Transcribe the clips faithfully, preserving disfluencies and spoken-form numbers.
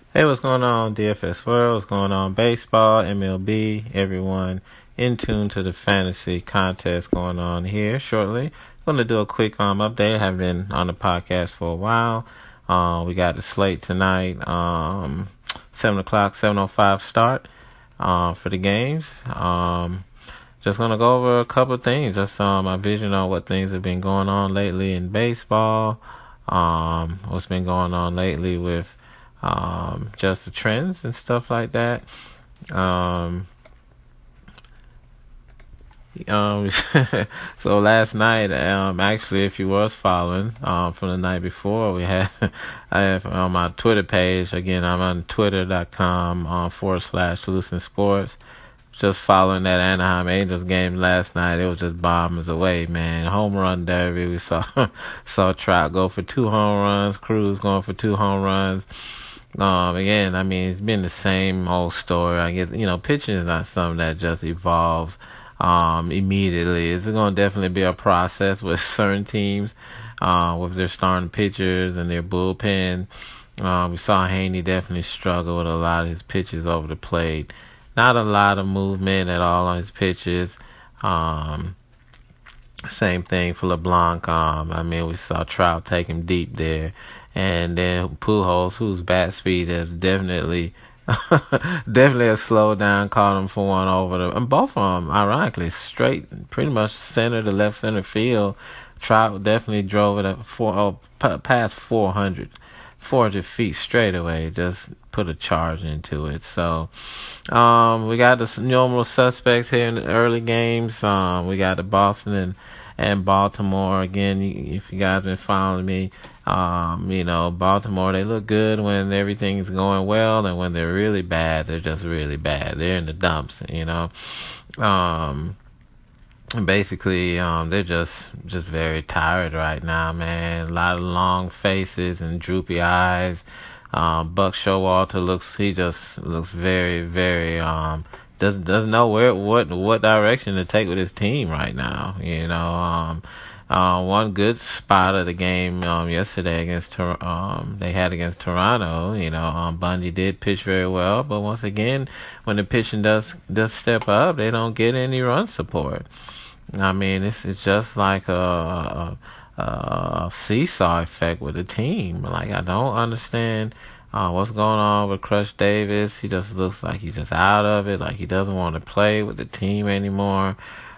Hey, what's going on, D F S World? What's going on, baseball, M L B, everyone in tune to the fantasy contest going on here shortly. Going to do a quick um update. I haven't been on the podcast for a while. Uh, we got the slate tonight, um, seven o'clock, seven o five start uh, for the games. Um, just going to go over a couple of things, just um, my vision on what things have been going on lately in baseball, um, what's been going on lately with um, just the trends and stuff like that. Um, um, so last night, um, actually, if you was following, um, from the night before, we had, I have on my Twitter page, again, I'm on twitter.com, um, forward slash Lucent Sports. Just following that Anaheim Angels game last night, it was just bombs away, man. Home run derby. We saw saw Trout go for two home runs, Cruz going for two home runs. Um, again, I mean, it's been the same old story. I guess, you know, pitching is not something that just evolves um, immediately. It's going to definitely be a process with certain teams, uh, with their starting pitchers and their bullpen. Uh, we saw Haney definitely struggle with a lot of his pitches over the plate. Not a lot of movement at all on his pitches. Um, same thing for LeBlanc. Um, I mean, we saw Trout take him deep there. And then Pujols, whose bat speed has definitely, definitely has slowed down, caught him for one over the, and both of them, ironically, straight, pretty much center to left center field. Trout definitely drove it up four, oh, past four hundred, four hundred feet straight away. Just put a charge into it. So, um, we got the normal suspects here in the early games. Um, we got the Boston and, and Baltimore. Again, if you guys been following me, um, you know, Baltimore, they look good when everything's going well, and when they're really bad, they're just really bad. They're in the dumps, you know. Um, and basically, um, they're just just very tired right now, man. A lot of long faces and droopy eyes. Um, Buck Showalter looks, he just looks very, very, um, doesn't doesn't know where what what direction to take with his team right now. You know, um, uh, one good spot of the game um, yesterday against Tor- um they had against Toronto. You know, um, Bundy did pitch very well, but once again, when the pitching does does step up, they don't get any run support. I mean, it's it's just like a, a, a seesaw effect with the team. Like, I don't understand uh, what's going on with Crush Davis. He just looks like he's just out of it. Like, he doesn't want to play with the team anymore.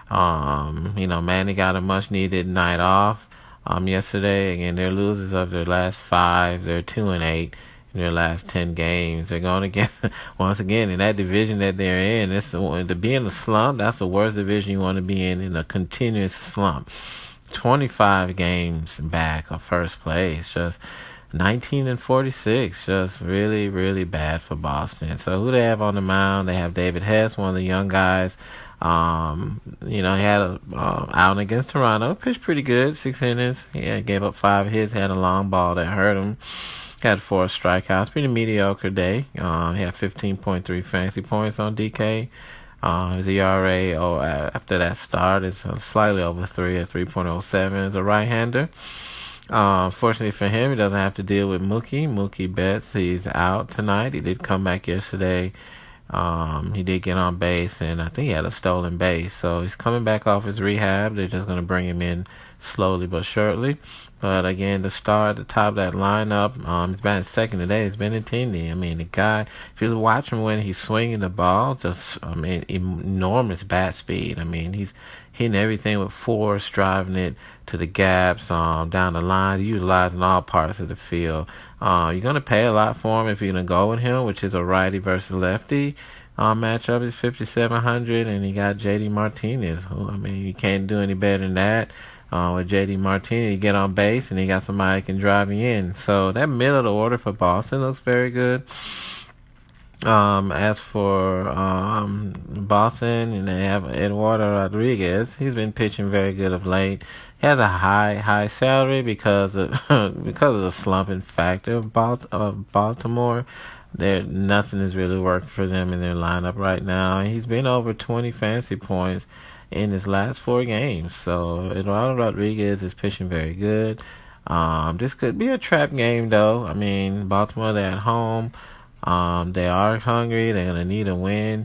Um, you know, Manny got a much needed night off um yesterday. Again, they're losers of their last five. They're two and eight in their last ten games. They're going against, once again, in that division that they're in. It's to be in a slump. That's the worst division you want to be in, in a continuous slump. twenty-five games back of first place, just nineteen and forty-six, just really, really bad for Boston. So who they have on the mound? They have David Hess, one of the young guys. Um, you know, he had a uh, out against Toronto, pitched pretty good, six innings. Yeah, gave up five hits, had a long ball that hurt him. Had four strikeouts. Pretty mediocre day. Uh, he had fifteen point three fantasy points on D K. Uh, his E R A oh, after that start is slightly over three at three point oh seven as a right-hander. Uh, fortunately for him, he doesn't have to deal with Mookie. Mookie Betts, he's out tonight. He did come back yesterday. Um, he did get on base, and I think he had a stolen base. So he's coming back off his rehab. They're just going to bring him in slowly but surely. But again, the star at the top of that lineup, um, he's batting second today. It's Benintendi. I mean, the guy, if you watch him when he's swinging the ball, just, I mean, enormous bat speed. I mean, he's hitting everything with force, driving it to the gaps, um, down the line, utilizing all parts of the field. Uh, you're going to pay a lot for him if you're going to go with him, which is a righty versus lefty. Uh, matchup is fifty-seven hundred, and he got J D Martinez. Who, I mean, you can't do any better than that. Uh, with J D Martinez, you get on base, and he got somebody that can drive you in. So that middle of the order for Boston looks very good. Um, as for um, Boston, and they have Eduardo Rodriguez. He's been pitching very good of late. He has a high, high salary because of because of the slumping factor of, Balt- of Baltimore. There, nothing is really working for them in their lineup right now. He's been over twenty fantasy points in his last four games. So Eduardo Rodriguez is pitching very good. Um, this could be a trap game, though. I mean, Baltimore, they're at home. Um, they are hungry. They're gonna need a win.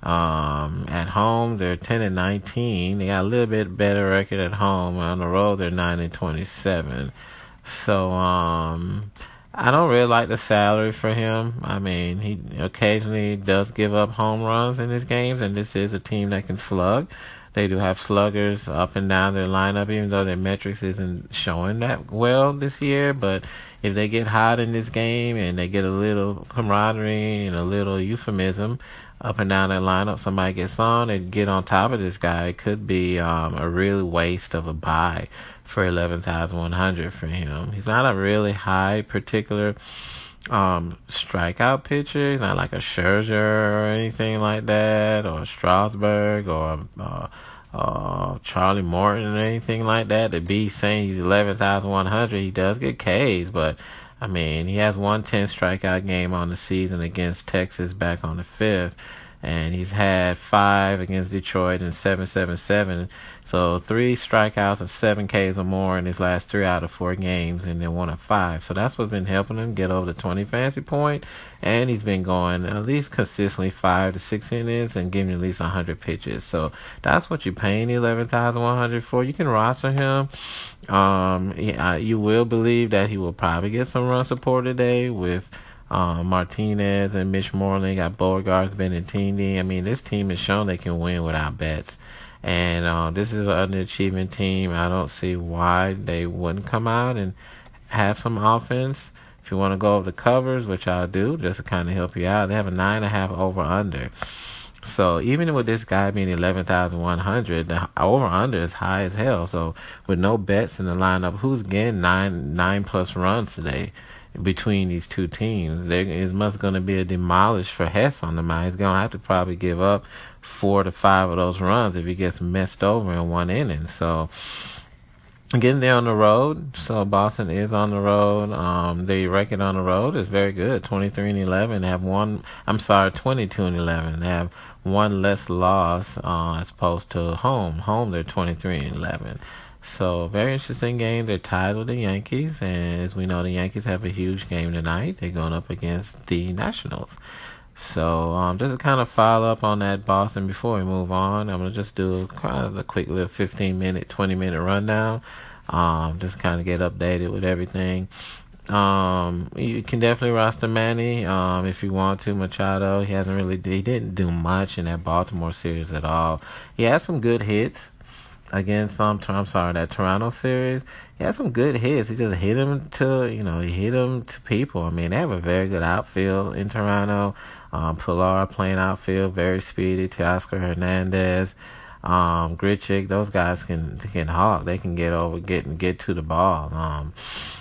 Um, at home, they're ten and nineteen. They got a little bit better record at home. On the road, they're nine and twenty-seven. So, um, I don't really like the salary for him. I mean, he occasionally does give up home runs in his games, and this is a team that can slug. They do have sluggers up and down their lineup, even though their metrics isn't showing that well this year. But if they get hot in this game and they get a little camaraderie and a little euphemism up and down that lineup, somebody gets on and get on top of this guy, it could be um, a real waste of a buy for eleven thousand one hundred for him. He's not a really high particular um, strikeout pitcher. He's not like a Scherzer or anything like that, or Strasburg, or uh, uh, Charlie Morton or anything like that. To be saying he's eleven thousand one hundred, he does get Ks, but I mean, he has one ten strikeout game on the season against Texas back on the fifth. And he's had five against Detroit and seven seven seven. So three strikeouts of seven Ks or more in his last three out of four games, and then one of five. So that's what's been helping him get over the twenty fantasy point. And he's been going at least consistently five to six innings and giving at least one hundred pitches. So that's what you're paying eleven thousand one hundred for. You can roster him. Um, yeah, you will believe that he will probably get some run support today with Um, Martinez and Mitch Moreland. Got Beauregard, Benintendi. I mean, this team has shown they can win without Betts. And uh, this is an underachieving team. I don't see why they wouldn't come out and have some offense. If you want to go over the covers, which I do, just to kind of help you out, they have a nine and a half over under. So even with this guy being eleven thousand one hundred, the over under is high as hell. So with no bets in the lineup, who's getting nine nine plus runs today? Between these two teams, there is must going to be a demolish for Hess on the mound. He's going to have to probably give up four to five of those runs if he gets messed over in one inning. So getting there on the road. So Boston is on the road. Um, the record on the road is very good, twenty-three and eleven. They have one. I'm sorry, twenty-two and eleven. They have one less loss uh, as opposed to home. Home, they're twenty-three and eleven. So, very interesting game. They're tied with the Yankees, and as we know, the Yankees have a huge game tonight. They're going up against the Nationals. So, um, just to kind of follow up on that Boston before we move on, I'm going to just do kind of a quick little fifteen minute, twenty minute rundown. Um, just kind of get updated with everything. Um, you can definitely roster Manny, um, if you want to. Machado, he hasn't really, he didn't do much in that Baltimore series at all. He had some good hits against um, I'm sorry, that Toronto series. He had some good hits. He just hit him to, you know, he hit him to people. I mean, they have a very good outfield in Toronto. Um, Pilar playing outfield, very speedy. Teoscar Hernandez, um, Grichuk, those guys can can hawk. They can get over, get get to the ball. Um,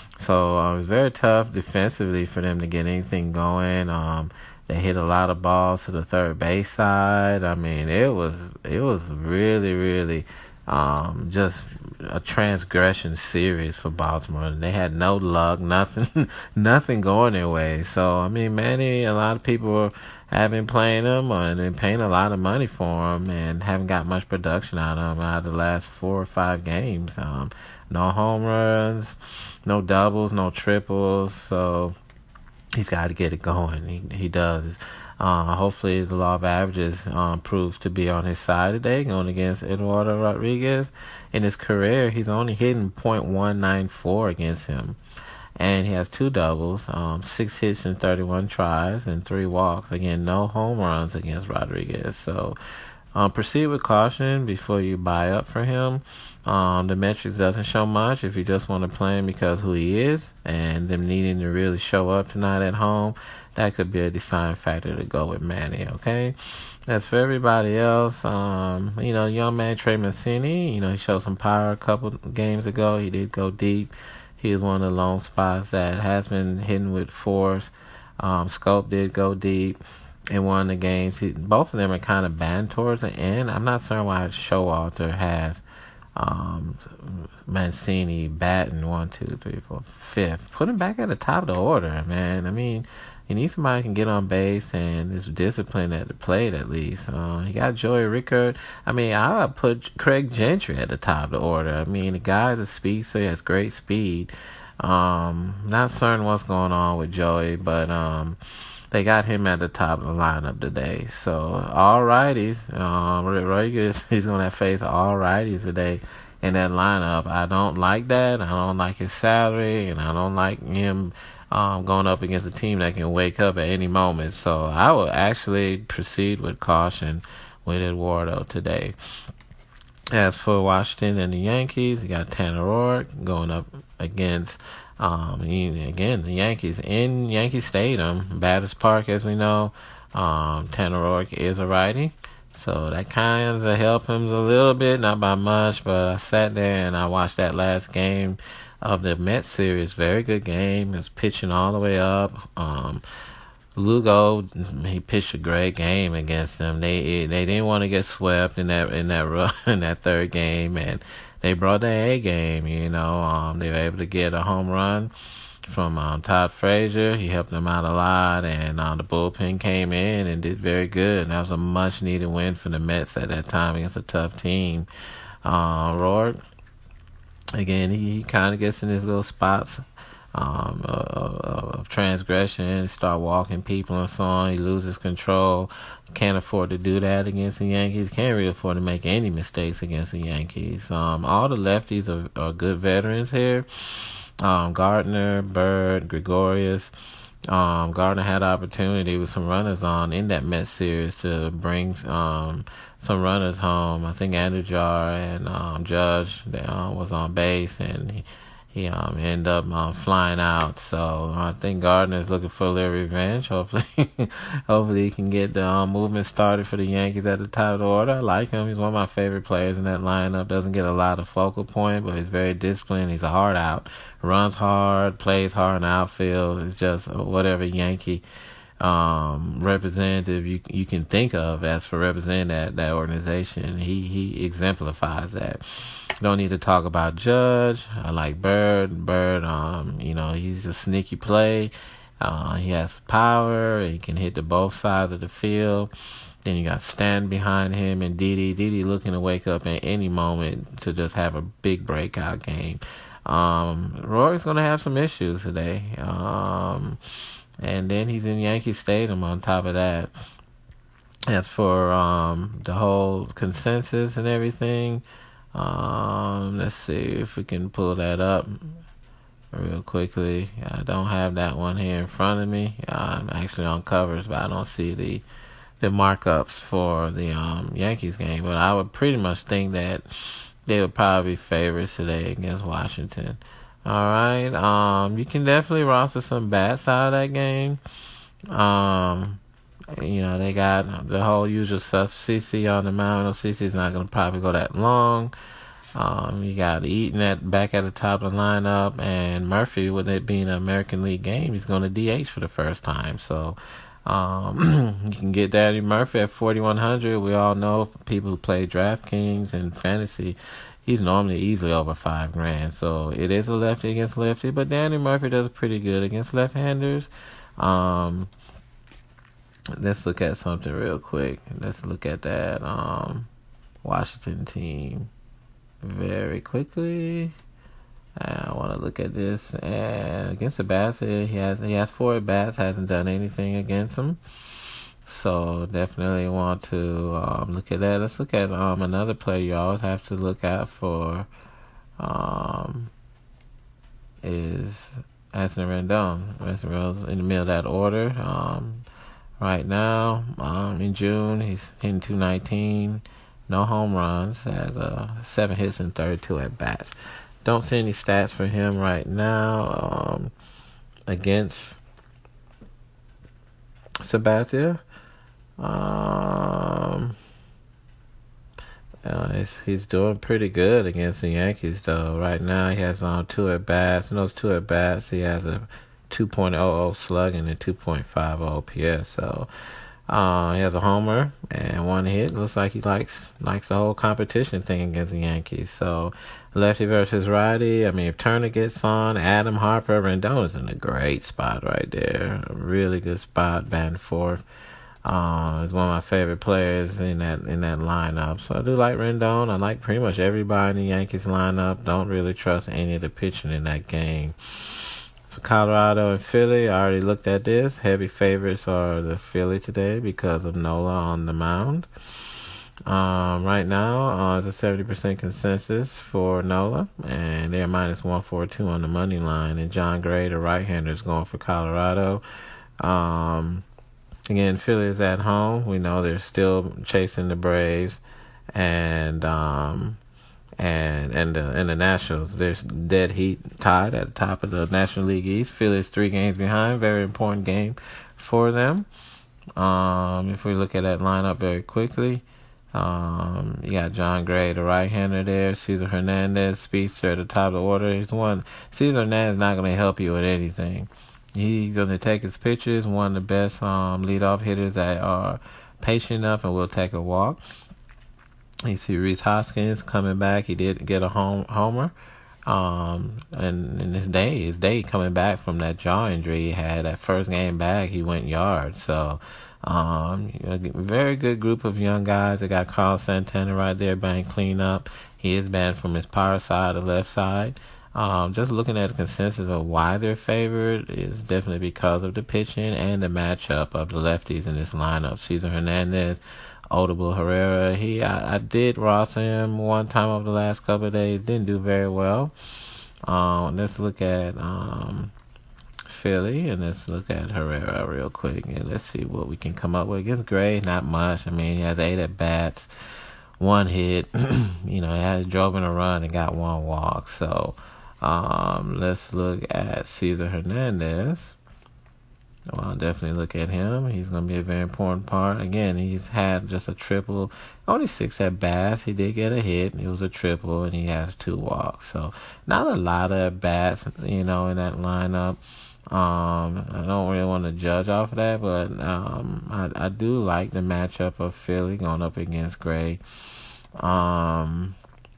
so uh, it was very tough defensively for them to get anything going. Um, they hit a lot of balls to the third base side. I mean, it was it was really really. Um, just a transgression series for Baltimore. They had no luck, nothing, nothing going their way. So I mean, Manny, a lot of people have been playing him and been paying a lot of money for him, and haven't got much production out of him out of the last four or five games. Um, no home runs, no doubles, no triples. So he's got to get it going. He he does. Uh, hopefully the law of averages um, proves to be on his side today, going against Eduardo Rodriguez. In his career, he's only hitting point one nine four against him. And he has two doubles, um, six hits in thirty-one tries, and three walks. Again, no home runs against Rodriguez. So um, proceed with caution before you buy up for him. Um, the metrics doesn't show much if you just want to play him because who he is and them needing to really show up tonight at home. That could be a deciding factor to go with Manny, okay? As for everybody else, um, you know, young man Trey Mancini, you know, he showed some power a couple games ago. He did go deep. He was one of the lone spots that has been hitting with force. Um, Scope did go deep in one of the games. He, both of them are kind of banned towards the end. I'm not certain why Showalter has um, Mancini batting one, two, three, four, fifth. Put him back at the top of the order, man. I mean, you need somebody who can get on base and is disciplined at the plate at least. Uh, he got Joey Rickard. I mean, I would put Craig Gentry at the top of the order. I mean, the guy's a speedster. He has great speed. Um, not certain what's going on with Joey, but um, they got him at the top of the lineup today. So all righties, um, Rodriguez, he's gonna face all righties today in that lineup. I don't like that. I don't like his salary, and I don't like him um, going up against a team that can wake up at any moment. So I will actually proceed with caution with Eduardo today. As for Washington and the Yankees, you got Tanner Roark going up against, um, he, again, the Yankees in Yankee Stadium, Batters Park, as we know. Um, Tanner Roark is a righty, so that kind of helped him a little bit, not by much, but I sat there and I watched that last game of the Mets series. Very good game. He was pitching all the way up. Um, Lugo, he pitched a great game against them. They they didn't want to get swept in that in that run, in that third game, and they brought their A game. You know, um, they were able to get a home run from um, Todd Frazier. He helped them out a lot, and uh, the bullpen came in and did very good. And that was a much needed win for the Mets at that time against a tough team. Uh, Roark, again, he, he kind of gets in his little spots. Um, of, of transgression, start walking people and so on. He loses control. Can't afford to do that against the Yankees. Can't really afford to make any mistakes against the Yankees. Um, all the lefties are, are good veterans here. Um, Gardner, Bird, Gregorius. Um, Gardner had opportunity with some runners on in that Mets series to bring um, some runners home. I think Andujar and um, Judge they, uh, was on base, and he, He um ended up um, flying out, so I think Gardner's looking for a little revenge. Hopefully, hopefully he can get the um, movement started for the Yankees at the top of the order. I like him; he's one of my favorite players in that lineup. Doesn't get a lot of focal point, but he's very disciplined. He's a hard out, runs hard, plays hard in the outfield. It's just whatever Yankee um representative you you can think of as for representing that that organization. He he exemplifies that. Don't need to talk about Judge. I like Bird. Bird, um, you know, he's a sneaky play. Uh, he has power. He can hit to both sides of the field. Then you got Stan behind him and Didi. Didi looking to wake up at any moment to just have a big breakout game. Um, Roy's gonna have some issues today. Um, and then he's in Yankee Stadium on top of that. As for um the whole consensus and everything. Um, let's see if we can pull that up real quickly. I don't have that one here in front of me. I'm actually on covers, but I don't see the the markups for the um Yankees game. But I would pretty much think that they would probably be favorites today against Washington. All right. Um, you can definitely roster some bats out of that game. Um. You know, they got the whole usual stuff. C C on the mound. C C's not going to probably go that long. Um, you got Eaton at back at the top of the lineup, and Murphy, with it being an American League game, he's going to D H for the first time. So um, you can get Danny Murphy at forty-one hundred. We all know people who play DraftKings and fantasy, he's normally easily over five grand. So it is a lefty against lefty, but Danny Murphy does pretty good against left-handers. Um, Let's look at something real quick. Let's look at that um, Washington team very quickly. I want to look at this. And against the bats, he has he has four at bats. Hasn't done anything against them. So definitely want to um, look at that. Let's look at um, another player you always have to look out for. Um, is Anthony Rendon. Anthony Rendon's in the middle of that order. Um, Right now, um, in June, he's hitting two nineteen, no home runs, has uh, seven hits and thirty-two at bats. Don't see any stats for him right now um, against Sabathia. Um, uh, he's doing pretty good against the Yankees, though. Right now, he has um, two at bats. In those two at bats, he has a two point oh oh slugging and two point five oh O P S. So uh, he has a homer and one hit. Looks like he likes likes the whole competition thing against the Yankees. So lefty versus righty. I mean, if Turner gets on, Adam Harper, Rendon is in a great spot right there. A really good spot, back and forth. Uh, he's one of my favorite players in that in that lineup. So I do like Rendon. I like pretty much everybody in the Yankees lineup. Don't really trust any of the pitching in that game. So Colorado and Philly, I already looked at this. Heavy favorites are the Philly today because of Nola on the mound. Um, right now, uh, it's a seventy percent consensus for Nola, and they're minus one forty-two on the money line. And John Gray, the right-hander, is going for Colorado. Um, again, Philly is at home. We know they're still chasing the Braves, and um, and and the and the Nationals. There's dead heat tied at the top of the National League East. Philly's three games behind. Very important game for them. Um, if we look at that lineup very quickly. Um, you got John Gray, the right-hander there. Cesar Hernandez, speedster at the top of the order. He's one. Cesar Hernandez is not going to help you with anything. He's going to take his pitches. One of the best um, leadoff hitters that are patient enough and will take a walk. You see Rhys Hoskins coming back. He did get a home homer. Um, and in his day, his day coming back from that jaw injury he had. That first game back, he went yard. So. Um, a very good group of young guys. They got Carlos Santana right there batting clean up. He is batting from his power side, the left side. Um, just looking at the consensus of why they're favored is definitely because of the pitching and the matchup of the lefties in this lineup. Cesar Hernandez, Odubel Herrera. He, I, I did roster him one time over the last couple of days. Didn't do very well. Um, let's look at um. Philly, and let's look at Herrera real quick, and let's see what we can come up with. Against Gray, not much. I mean, he has eight at bats, one hit. you know, he had drove in a run and got one walk. So, um, let's look at Cesar Hernandez. Well, I'll definitely look at him. He's going to be a very important part. Again, he's had just a triple, only six at bats. He did get a hit. It was a triple, and he has two walks. So, not a lot of at bats, you know, in that lineup. Um, I don't really want to judge off of that, but um, I, I do like the matchup of Philly going up against Gray. Um,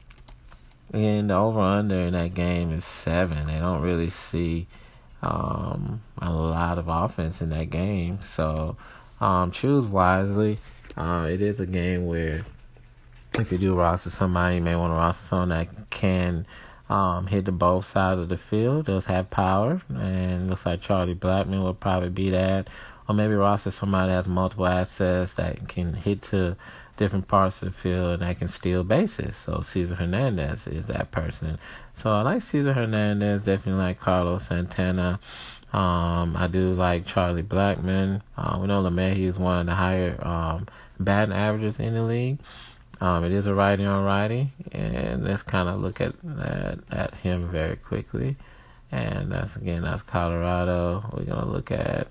and the over-under in that game is seven. They don't really see um, a lot of offense in that game. So um, choose wisely. Uh, it is a game where if you do roster somebody, you may want to roster someone that can Um, hit to both sides of the field, does have power, and looks like Charlie Blackmon will probably be that. Or maybe roster somebody that has multiple assets that can hit to different parts of the field and that can steal bases. So Cesar Hernandez is that person. So I like Cesar Hernandez, definitely like Carlos Santana. Um, I do like Charlie Blackmon. Uh, we know LeMahieu is one of the higher um, batting averages in the league. Um, it is a righty on righty, and let's kind of look at that at him very quickly. And that's again, that's Colorado. We're gonna look at.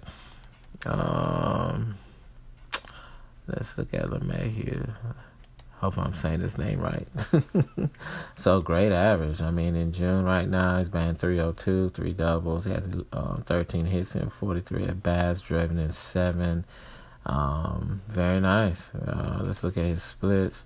Um, let's look at LeMahieu. Hope I'm saying his name right. So great average. I mean, in June right now, he's batting three oh two, three doubles. He has uh, thirteen hits and forty-three at bats, driven in seven. Um, very nice. Uh, let's look at his splits.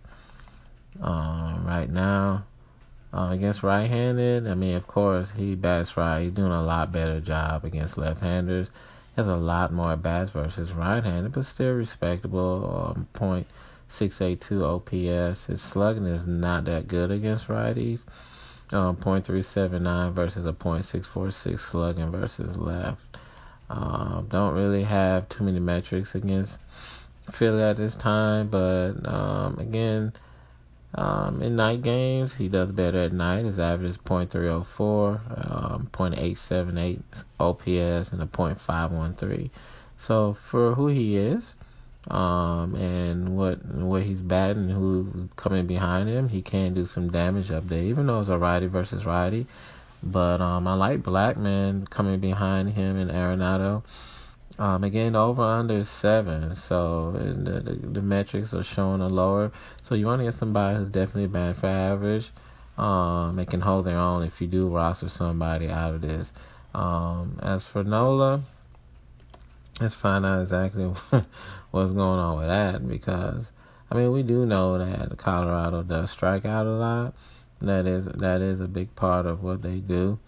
Um, right now, uh, against right-handed, I mean, of course, he bats right. He's doing a lot better job against left-handers. He has a lot more bats versus right-handed, but still respectable. Um, point six eight two O P S. His slugging is not that good against righties. Um, point three seven nine versus a point six four six slugging versus left. Um, don't really have too many metrics against Philly at this time, but um, again, um, in night games, he does better at night. His average is point three oh four, um, point eight seven eight O P S, and a point five one three. So for who he is, um, and what what he's batting, who's coming behind him, he can do some damage up there, even though it's a righty versus righty. But um, I like Blackmon coming behind him and Arenado. Um, again, the over-under is seven, so the, the the metrics are showing a lower. So you want to get somebody who's definitely batting for average. Um, and can hold their own if you do roster somebody out of this. Um, as for Nola, let's find out exactly what's going on with that, because I mean, we do know that Colorado does strike out a lot. That is that is a big part of what they do.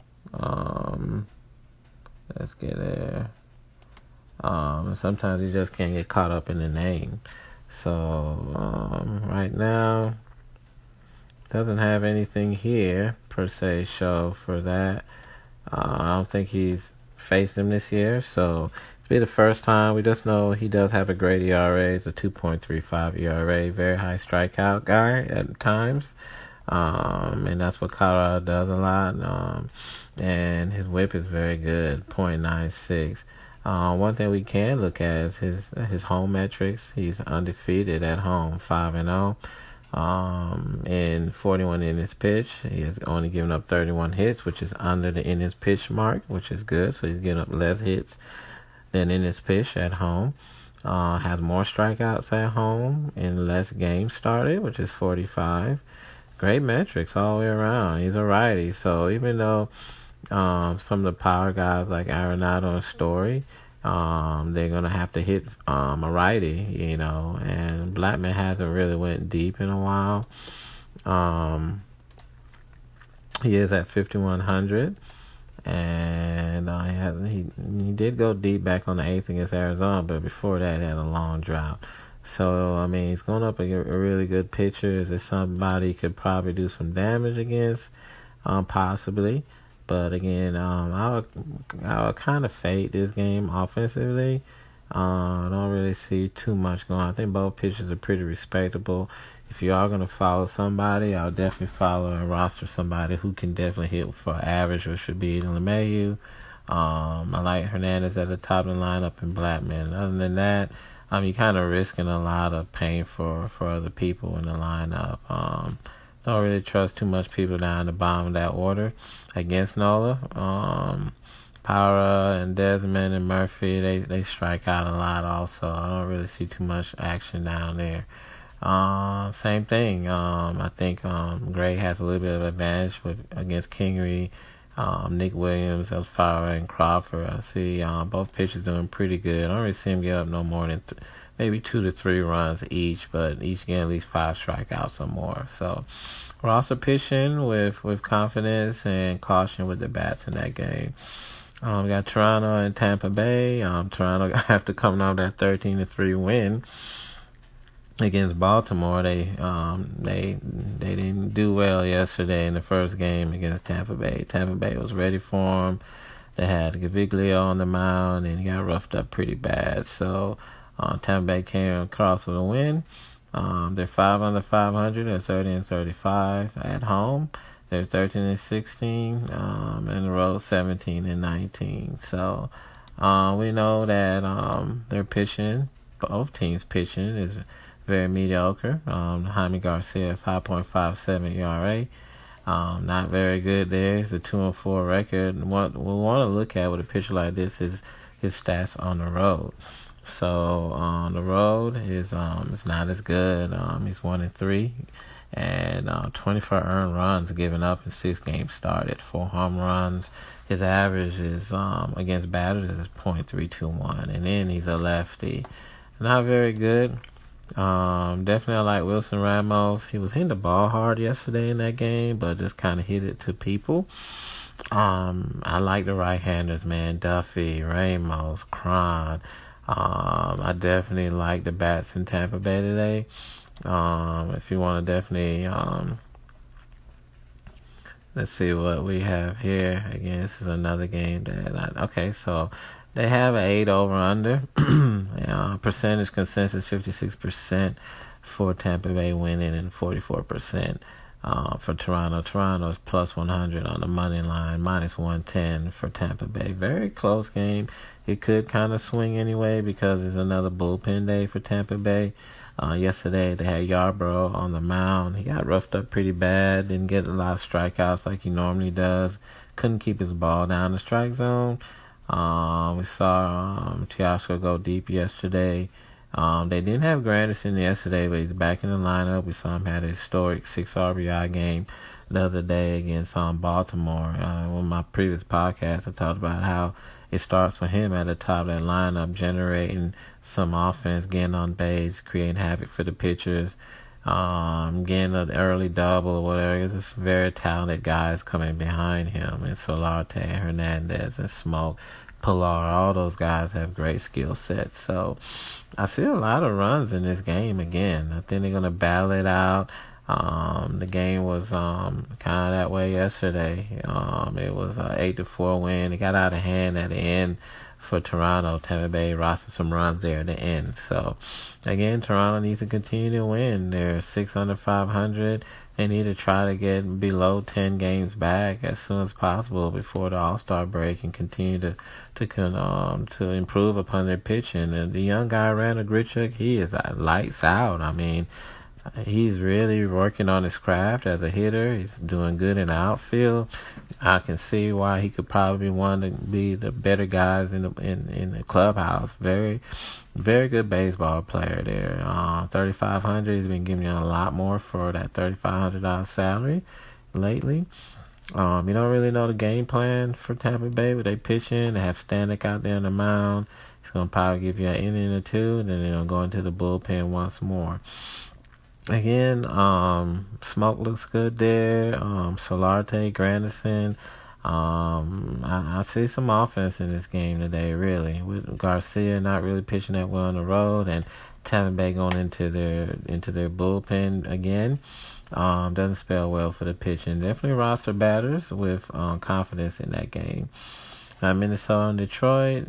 Um, let's get there. Um, and sometimes you just can't get caught up in the name. So um, right now, doesn't have anything here per se show for that. Uh, I don't think he's faced him this year, so it'll be the first time. We just know he does have a great E R A. It's a two point three five E R A, very high strikeout guy at times. Um, and that's what Colorado does a lot. Um, and his whip is very good, point nine six. Uh, one thing we can look at is his his home metrics. He's undefeated at home, five and zero. Um, in forty-one innings pitched, he has only given up thirty-one hits, which is under the innings pitch mark, which is good. So he's giving up less hits than innings pitched at home. Uh, has more strikeouts at home and less games started, which is forty-five. Great metrics all the way around. He's a righty, so even though um, some of the power guys like Arenado and Story, um, they're gonna have to hit um, a righty, you know. And Blackman hasn't really went deep in a while. Um, he is at fifty-one hundred, and uh, he has he he did go deep back on the eighth against Arizona, but before that, he had a long drought. So, I mean, he's going up against a really good pitcher. Is there somebody could probably do some damage against? Um, possibly. But again, um, I would, I would kind of fade this game offensively. Uh, I don't really see too much going on. I think both pitchers are pretty respectable. If you are going to follow somebody, I'll definitely follow and roster somebody who can definitely hit for average, which would be LeMahieu. Um, I like Hernandez at the top of the lineup and Blackman. Other than that, Um, you're kind of risking a lot of pain for, for other people in the lineup. Um, don't really trust too much people down the bottom of that order against Nola. Um, Power and Desmond and Murphy, they, they strike out a lot also. I don't really see too much action down there. Uh, same thing. Um, I think um, Gray has a little bit of advantage with against Kingery. Um, Nick Williams, Alfaro, and Crawford. I see um, both pitchers doing pretty good. I don't really see them get up no more than th- maybe two to three runs each, but each getting at least five strikeouts or more. So we're also pitching with, with confidence and caution with the bats in that game. Um, we got Toronto and Tampa Bay. Um, Toronto have to come off that thirteen to three win against Baltimore. They um they they didn't do well yesterday in the first game against Tampa Bay. Tampa Bay was ready for them. They had Gaviglio on the mound, and he got roughed up pretty bad. So uh, Tampa Bay came across with a win. Um, they're five under five hundred. They're thirty and thirty-five at home. They're thirteen and sixteen. Um, and the road seventeen and nineteen. So uh, we know that um they're pitching. Both teams pitching is very mediocre. Um, Jaime Garcia, five point five seven E R A. Um, not very good there. It's a two and four record. What we want to look at with a pitcher like this is his stats on the road. So on the road is um it's not as good. Um, he's one and three, and uh, twenty-four earned runs given up in six games started. Four home runs. His average is um against batters is point three two one, and then he's a lefty. Not very good. Um, definitely I like Wilson Ramos. He was hitting the ball hard yesterday in that game, but just kind of hit it to people. Um, I like the right-handers, man. Duffy, Ramos, Cron. Um, I definitely like the bats in Tampa Bay today. Um, if you want to definitely, um, let's see what we have here. Again, this is another game that I, okay, so they have an eight over under. uh, percentage consensus fifty-six percent for Tampa Bay winning and forty-four percent uh, for Toronto. Toronto is plus one hundred on the money line, minus one ten for Tampa Bay. Very close game. It could kind of swing anyway because it's another bullpen day for Tampa Bay. Uh, yesterday they had Yarbrough on the mound. He got roughed up pretty bad. Didn't get a lot of strikeouts like he normally does. Couldn't keep his ball down the strike zone. Um, we saw um, Teoscar go deep yesterday. Um, they didn't have Granderson yesterday, but he's back in the lineup. We saw him had a historic six R B I game the other day against um, Baltimore. Uh, on my previous podcast, I talked about how it starts for him at the top of that lineup, generating some offense, getting on base, creating havoc for the pitchers, um, getting an early double or whatever. It's just very talented guys coming behind him, and Solarte, Hernandez, and Smoke, Pilar. All those guys have great skill sets. So I see a lot of runs in this game again. I think they're going to battle it out. Um, the game was um, kind of that way yesterday. Um, it was an eight to four win. It got out of hand at the end for Toronto. Tampa Bay rostered some runs there at the end. So, again, Toronto needs to continue to win. They're six under five hundred. They need to try to get below ten games back as soon as possible before the All-Star break and continue to to um to improve upon their pitching. And the young guy, Randal Grichuk, he is uh, lights out. I mean, he's really working on his craft as a hitter. He's doing good in the outfield. I can see why he could probably be one to be the better guys in the in, in the clubhouse. Very, very good baseball player there. Uh, thirty-five hundred. He's been giving you a lot more for that thirty-five hundred dollar salary lately. Um, you don't really know the game plan for Tampa Bay, but they pitch in. They have Stanek out there on the mound. He's gonna probably give you an inning or two, and then they're gonna go into the bullpen once more. Again, um, Smoke looks good there. Um, Solarte, Granderson. Um, I, I see some offense in this game today, really. With Garcia not really pitching that well on the road, and Tampa Bay going into their into their bullpen again. Um, doesn't spell well for the pitching. Definitely roster batters with um, confidence in that game. Uh, Minnesota and Detroit.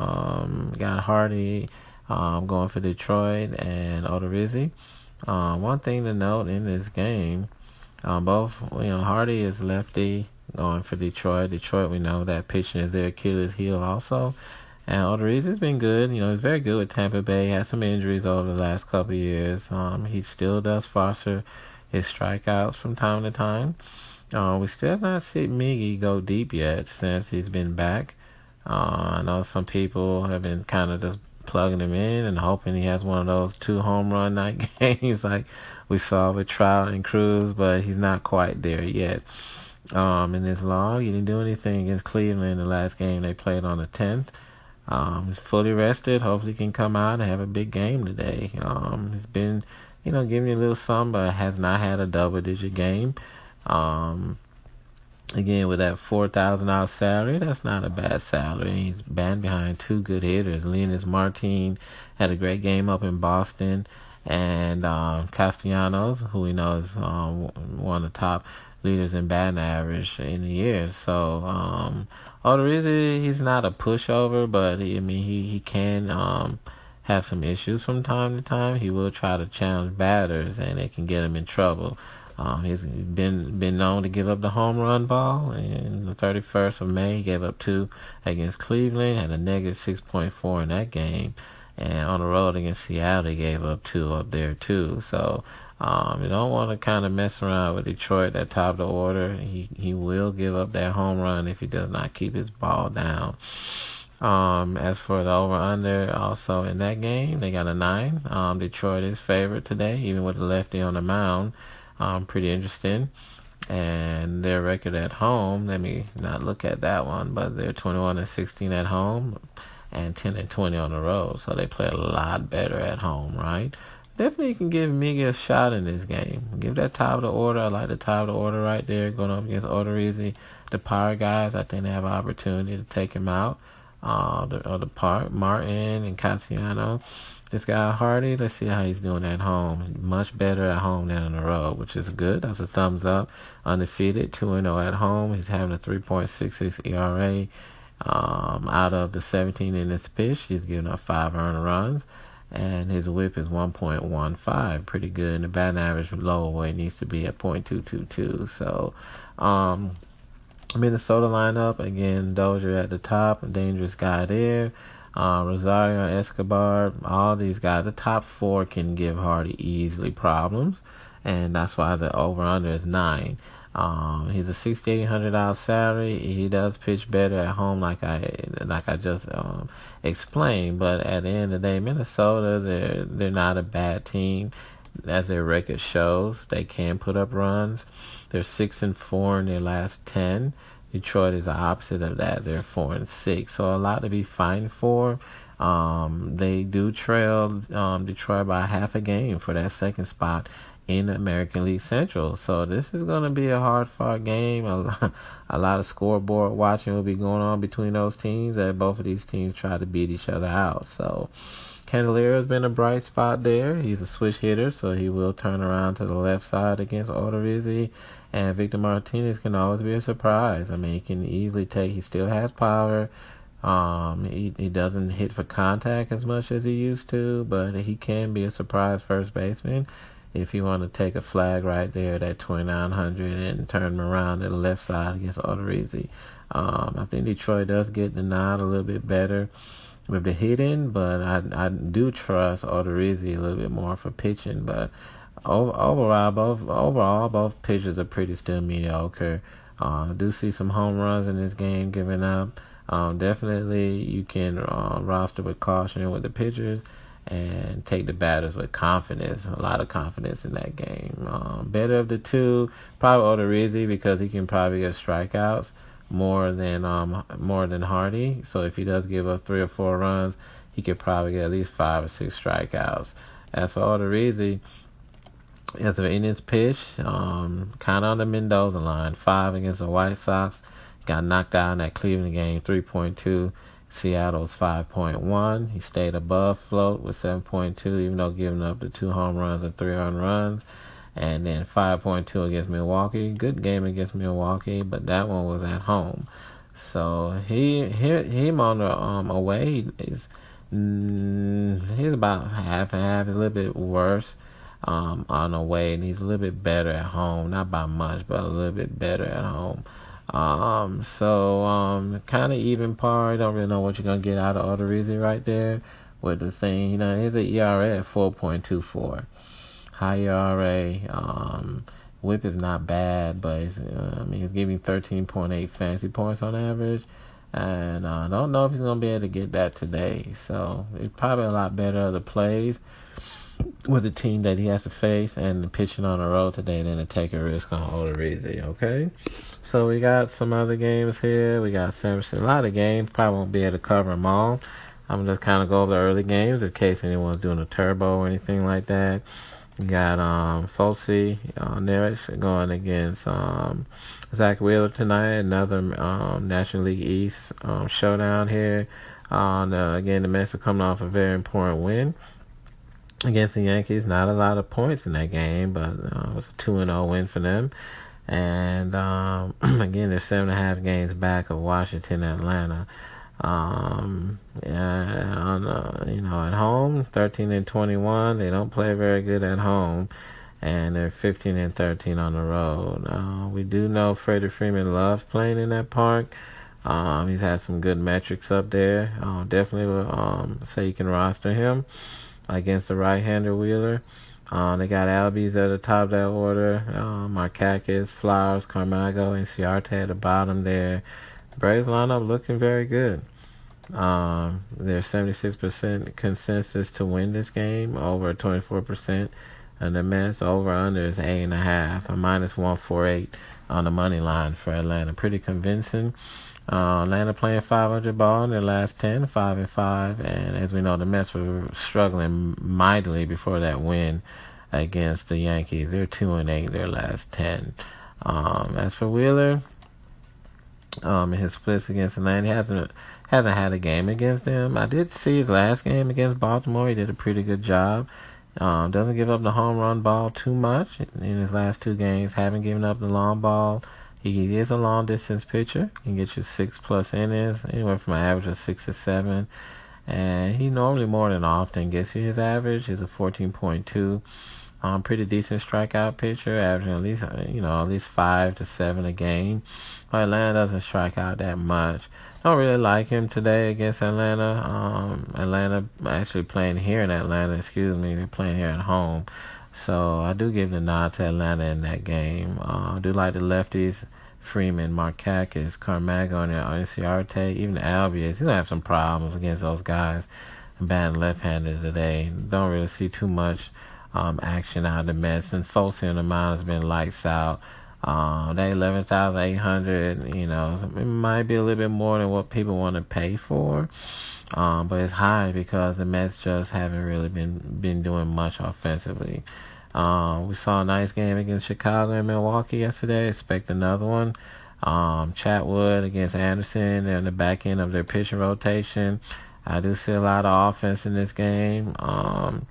Um, got Hardy um, going for Detroit and Odorizzi. Uh, one thing to note in this game, um, both, you know, Hardy is lefty going for Detroit. Detroit, we know that pitching is their Achilles heel also. And Odorizzi's been good. You know, he's very good with Tampa Bay. Had some injuries over the last couple of years. Um, he still does foster his strikeouts from time to time. Uh, we still have not seen Miggy go deep yet since he's been back. Uh, I know some people have been kind of just plugging him in and hoping he has one of those two home run night games like we saw with Trout and Cruz, but he's not quite there yet. Um, in this log, he didn't do anything against Cleveland in the last game they played on the tenth. Um, he's fully rested. Hopefully he can come out and have a big game today. Um, he's been, you know, giving you a little something, but has not had a double-digit game. Um, again, with that four thousand dollars salary, that's not a bad salary. He's banned behind two good hitters. Leonys Martin had a great game up in Boston. And um, Castellanos, who we know is um, one of the top leaders in batting average in the year. So, um, Odorizzi, he's not a pushover, but he, I mean, he, he can um, have some issues from time to time. He will try to challenge batters, and it can get him in trouble. Um, he's been been known to give up the home run ball. And the thirty-first of May, he gave up two against Cleveland, had a negative six point four in that game. And on the road against Seattle, he gave up two up there, too. So, um, you don't want to kind of mess around with Detroit at top of the order. He he will give up that home run if he does not keep his ball down. Um, as for the over-under, also in that game, they got a nine. Um, Detroit is favored today, even with the lefty on the mound. Um, pretty interesting. And their record at home, let me not look at that one, but they're twenty-one and sixteen at home and ten and twenty on the road. So they play a lot better at home, right? Definitely can give Miggy a shot in this game. Give that top of the order. I like the top of the order right there going up against Odorizzi. The power guys, I think they have an opportunity to take him out. Uh, the, or the part, Martin and Cassiano. This guy Hardy, let's see how he's doing at home. Much better at home than on the road, which is good. That's a thumbs up. Undefeated, two and oh at home. He's having a three point six six E R A. Um, out of the seventeen innings pitched, he's given up five earned runs, and his whip is one point one five, pretty good. And the batting average lower where it needs to be at point two two two. So, um, Minnesota lineup again: Dozier at the top, a dangerous guy there. Uh, Rosario, Escobar, all these guys. The top four can give Hardy easily problems, and that's why the over under is nine. Um, he's a sixty-eight hundred dollars salary. He does pitch better at home, like I like I just um, explained. But at the end of the day, Minnesota, they're they're not a bad team, as their record shows. They can put up runs. They're six and four in their last ten. Detroit is the opposite of that. They're four and six. So a lot to be fighting for. Um, they do trail um, Detroit by half a game for that second spot in the American League Central. So this is going to be a hard-fought game. A lot, a lot of scoreboard watching will be going on between those teams, as both of these teams try to beat each other out. So Candelera's been a bright spot there. He's a switch hitter, so he will turn around to the left side against Odorizzi. And Victor Martinez can always be a surprise. I mean, he can easily take, he still has power. Um, he, he doesn't hit for contact as much as he used to, but he can be a surprise first baseman if you want to take a flag right there at twenty-nine hundred and turn him around to the left side against Odorizzi. Um, I think Detroit does get the nod a little bit better with the hitting, but I I do trust Odorizzi a little bit more for pitching. But over, overall, both overall both pitchers are pretty still mediocre. Uh, I do see some home runs in this game given up. Um, definitely, you can uh, roster with caution with the pitchers and take the batters with confidence. A lot of confidence in that game. Um, better of the two, probably Odorizzi because he can probably get strikeouts more than um more than Hardy. So if he does give up three or four runs, he could probably get at least five or six strikeouts. As for Odorizzi, as of innings pitched, um, kind of on the Mendoza line. Five against the White Sox. Got knocked out in that Cleveland game, three point two. Seattle's five point one. He stayed above float with seven point two, even though giving up the two home runs and three earned runs. And then five point two against Milwaukee. Good game against Milwaukee, but that one was at home. So he, he him on the um away is mm, he's about half and half. He's a little bit worse um on away, and he's a little bit better at home. Not by much, but a little bit better at home. Um, so, um, kind of even par. Don't really know what you're going to get out of Odorizzi right there with the thing. You know, his E R A at four point two four. High E R A. Um, whip is not bad, but it's, uh, I mean, he's giving thirteen point eight fantasy points on average. And I uh, don't know if he's going to be able to get that today. So, it's probably a lot better of the plays with the team that he has to face and the pitching on the road today than to take a risk on Odorizzi, okay? So we got some other games here. We got seven, a lot of games. Probably won't be able to cover them all. I'm just kind of go over the early games in case anyone's doing a turbo or anything like that. We got um, Fultz uh, Nerich going against um, Zach Wheeler tonight. Another um, National League East um, showdown here. Uh, the, again, the Mets are coming off a very important win against the Yankees. Not a lot of points in that game, but uh, it was a two and oh win for them. And um, again, they're seven and a half games back of Washington and Atlanta. Um, yeah, on, uh, you know, at home, thirteen and twenty-one. They don't play very good at home, and they're fifteen and thirteen on the road. Uh, we do know Freddie Freeman loves playing in that park. Um, he's had some good metrics up there. Uh, definitely will um, say you can roster him against the right-hander Wheeler. Uh, they got Albies at the top of that order. Uh, Markakis, Flowers, Camargo, and Ciarte at the bottom there. Braves lineup looking very good. Um, there's seventy-six percent consensus to win this game, over twenty-four percent. And the Mets over under is eight and a half, a minus one forty-eight on the money line for Atlanta. Pretty convincing. Uh, Atlanta playing five hundred ball in their last ten, five and five, and as we know, the Mets were struggling mightily before that win against the Yankees. They're two and eight their last ten. Um, as for Wheeler, um, his splits against Atlanta, he hasn't hasn't had a game against them. I did see his last game against Baltimore. He did a pretty good job. Um, doesn't give up the home run ball too much in his last two games. Haven't given up the long ball. He is a long distance pitcher. He can get you six plus innings, anywhere from an average of six to seven. And he normally more than often gets you his average. He's a fourteen point two. Um, pretty decent strikeout pitcher, averaging at least you know at least five to seven a game. But Atlanta doesn't strike out that much. Don't really like him today against Atlanta. Um, Atlanta actually playing here in Atlanta. Excuse me, they're playing here at home. So I do give the nod to Atlanta in that game. Uh, I do like the lefties, Freeman, Markakis, Camargo, and Ciarte, even Albies. He's gonna have some problems against those guys batting left-handed today. Don't really see too much um, action out of the Mets. And Fultz on the mound has been lights out. Um, that eleven thousand eight hundred, you know, it might be a little bit more than what people want to pay for. Um, but it's high because the Mets just haven't really been, been doing much offensively. Um, we saw a nice game against Chicago and Milwaukee yesterday. Expect another one. Um, Chatwood against Anderson. They're in the back end of their pitching rotation. I do see a lot of offense in this game. Um,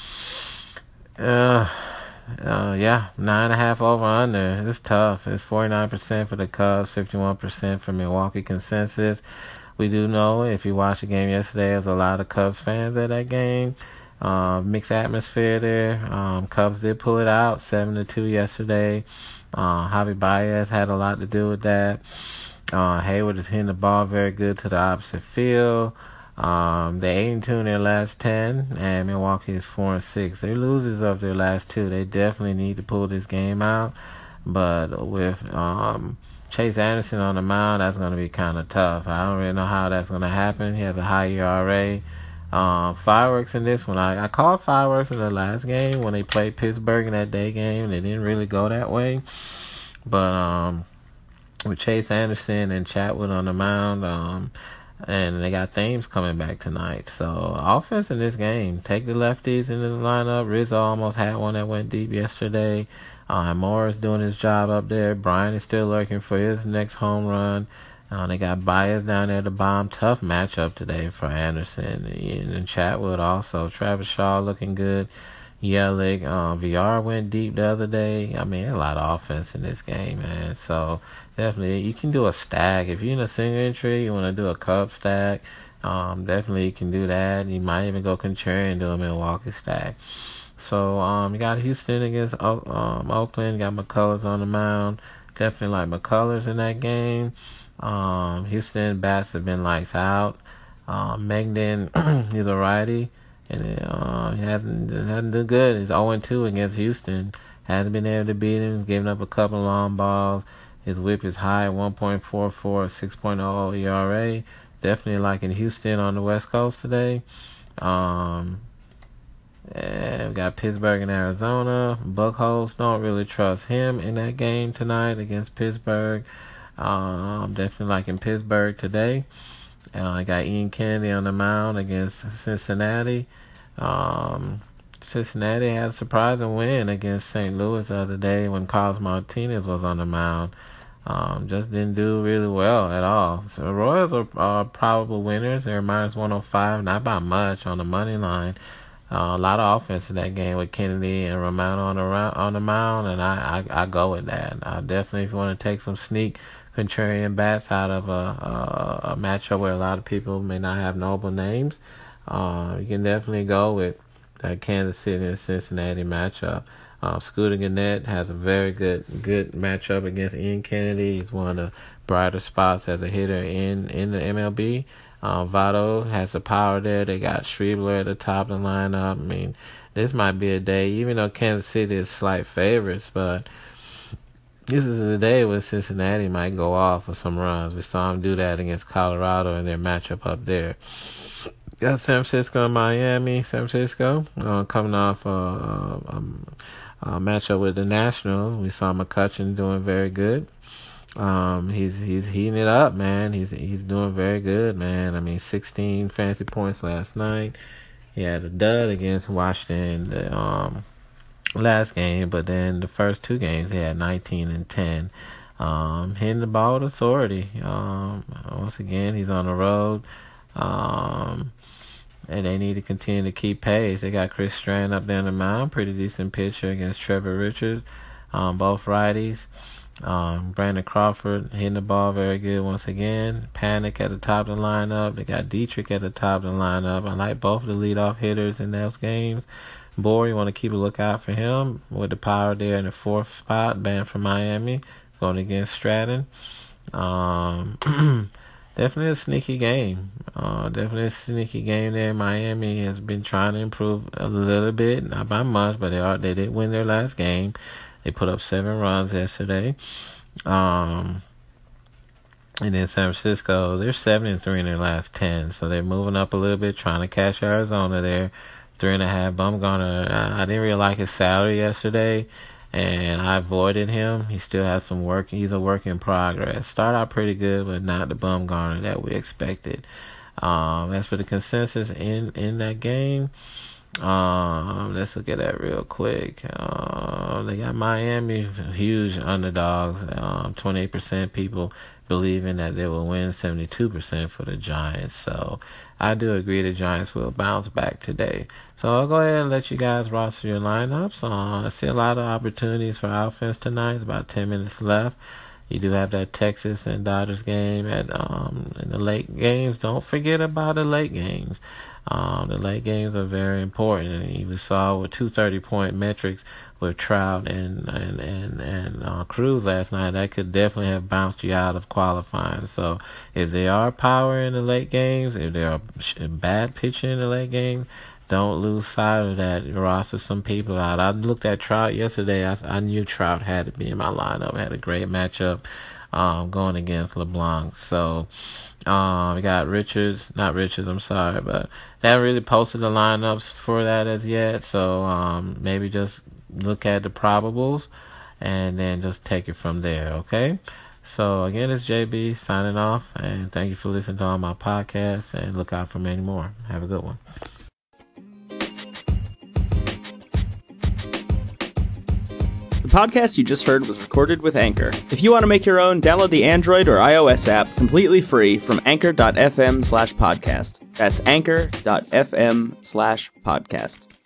uh, uh, yeah, nine and a half over under. It's tough. It's forty-nine percent for the Cubs, fifty-one percent for Milwaukee consensus. We do know, if you watched the game yesterday, there was a lot of Cubs fans at that game. Uh, mixed atmosphere there. Um, Cubs did pull it out, seven to two yesterday. Uh, Javi Baez had a lot to do with that. Uh, Hayward is hitting the ball very good to the opposite field. Um, they eight and two in their last ten, and Milwaukee is four and six. They're losers of their last two. They definitely need to pull this game out, but with um, Chase Anderson on the mound, that's going to be kind of tough. I don't really know how that's going to happen. He has a high E R A. Um, fireworks in this one. I, I called fireworks in the last game when they played Pittsburgh in that day game. They didn't really go that way, but um, with Chase Anderson and Chatwood on the mound, um. And they got Thames coming back tonight. So, offense in this game. Take the lefties into the lineup. Rizzo almost had one that went deep yesterday. Uh, Morris doing his job up there. Brian is still lurking for his next home run. Uh, they got Baez down there at the bottom. Tough matchup today for Anderson. And, and Chatwood also. Travis Shaw looking good. Yelich. Uh, V R went deep the other day. I mean, there's a lot of offense in this game, man. So, definitely, you can do a stack. If you're in a single entry, you want to do a Cub stack, um, definitely you can do that. You might even go contrarian and do a Milwaukee stack. So, um, you got Houston against um, Oakland. Got McCullers on the mound. Definitely like McCullers in that game. Um, Houston bats have been lights out. Um, Megden, he's a righty. And uh, he hasn't, hasn't done good. He's oh and two against Houston. Hasn't been able to beat him. Giving up a couple of long balls. His whip is high at one point four four, six point oh E R A. Definitely like in Houston on the West Coast today. Um, and we got Pittsburgh and Arizona. Buchholz, don't really trust him in that game tonight against Pittsburgh. Um, definitely liking Pittsburgh today. Uh, I got Ian Kennedy on the mound against Cincinnati. Um, Cincinnati had a surprising win against Saint Louis the other day when Carlos Martinez was on the mound. Um, just didn't do really well at all. So the Royals are, are probable winners. They're minus one oh five, not by much on the money line. Uh, a lot of offense in that game with Kennedy and Romano on the on the mound, and I, I, I go with that. I definitely, if you want to take some sneak contrarian bats out of a, a, a matchup where a lot of people may not have noble names, uh, you can definitely go with that Kansas City and Cincinnati matchup. Uh, Scooter Gennett has a very good good matchup against Ian Kennedy. He's one of the brighter spots as a hitter in, in the M L B. Uh, Votto has the power there. They got Schrebler at the top of the lineup. I mean, this might be a day, even though Kansas City is slight favorites, but this is a day where Cincinnati might go off with some runs. We saw them do that against Colorado in their matchup up there. Got San Francisco and Miami. San Francisco uh, coming off a, a, a matchup with the Nationals. We saw McCutchen doing very good. Um, he's he's heating it up, man. He's he's doing very good, man. I mean, sixteen fantasy points last night. He had a dud against Washington the um, last game, but then the first two games he had nineteen and ten. Um, hitting the ball with authority. Um, once again, he's on the road. Um, and they need to continue to keep pace. They got Chris Strand up there in the mound, pretty decent pitcher against Trevor Richards, um, both righties. Um, Brandon Crawford hitting the ball very good once again. Panic at the top of the lineup. They got Dietrich at the top of the lineup. I like both of the leadoff hitters in those games. Bohr, you want to keep a lookout for him with the power there in the fourth spot, banned from Miami, going against Stratton. Um, definitely a sneaky game. Uh, definitely a sneaky game there. Miami has been trying to improve a little bit, not by much, but they are they did win their last game. They put up seven runs yesterday. Um, and then San Francisco, they're seven and three in their last ten, so they're moving up a little bit, trying to catch Arizona there. Three and a half. Bumgarner, I, I didn't really like his salary yesterday, and I avoided him. He still has some work. He's a work in progress. Started out pretty good, but not the Bumgarner that we expected. Um, as for the consensus in, in that game, um, let's look at that real quick. Uh, they got Miami, huge underdogs. Um, twenty-eight percent people believing that they will win seventy-two percent for the Giants. So I do agree the Giants will bounce back today. So I'll go ahead and let you guys roster your lineups. Uh, I see a lot of opportunities for offense tonight. It's about ten minutes left. You do have that Texas and Dodgers game at um in the late games. Don't forget about the late games. Um, the late games are very important, and you saw with two thirty-point metrics with Trout and and and and uh, Cruz last night. That could definitely have bounced you out of qualifying. So if they are power in the late games, if they are bad pitching in the late game, don't lose sight of that. Roster some people out. I looked at Trout yesterday. I, I knew Trout had to be in my lineup. Had a great matchup um, going against LeBlanc. So um, we got Richards, not Richards. I'm sorry, but they haven't really posted the lineups for that as yet. So um, maybe just look at the probables and then just take it from there. Okay. So again, it's J B signing off, and thank you for listening to all my podcasts. And look out for many more. Have a good one. The podcast you just heard was recorded with Anchor. If you want to make your own, download the Android or iOS app completely free from anchor.fm slash podcast. That's anchor.fm slash podcast.